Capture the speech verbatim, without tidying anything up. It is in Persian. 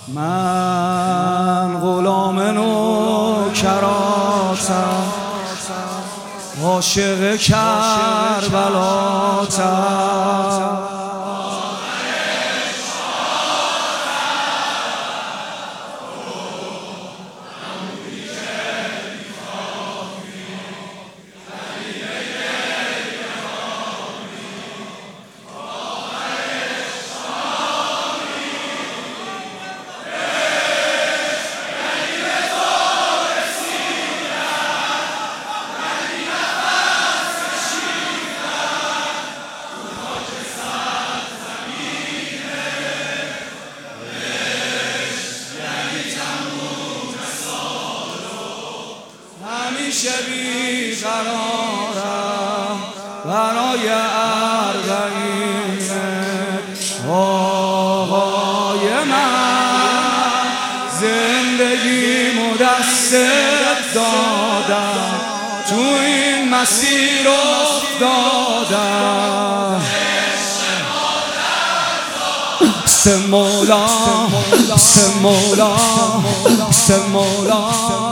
من غلام نوکراتم، عاشق کربلاتم. همیشه بیقرارم برای اربعین آقای من، زندگیمو دستت دادم، تو این مسیر افتادم. سه مولا سه مولا سه مولا